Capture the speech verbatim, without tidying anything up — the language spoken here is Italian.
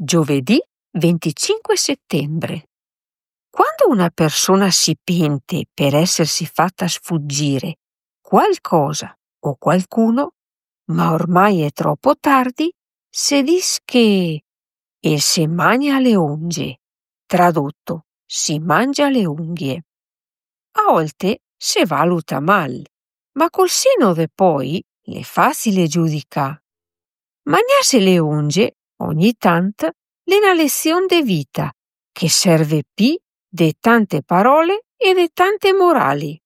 Giovedì venticinque settembre. Quando una persona si pente per essersi fatta sfuggire qualcosa o qualcuno, ma ormai è troppo tardi, si dice che «el se magna le unghie», tradotto «si mangia le unghie». A volte se valuta mal, ma col senno de poi è facile giudicà. Magnarsi le unghie ogni tant è una lezione de vita che serve pi de tante parole e de tante morali.